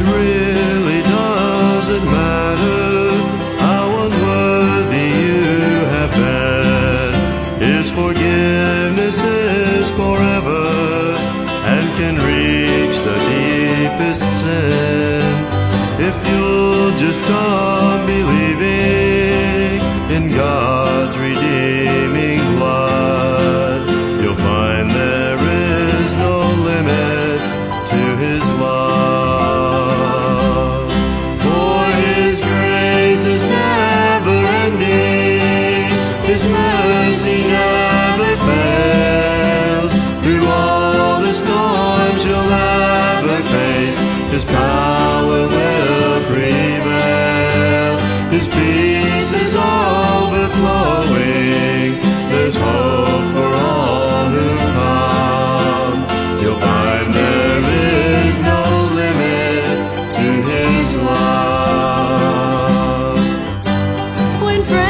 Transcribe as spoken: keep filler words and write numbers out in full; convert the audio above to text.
really doesn't matter how unworthy you have been. His forgiveness is forever and can reach the deepest sin. If you'll just come believing in God's redeeming blood, you'll find there is no limits to His love. For His grace is never ending, His mercy never fails. Through all the storms you'll ever face, His power will prevail. His peace is overflowing. There's hope for all who come. You'll find there is no limit to His love. When friends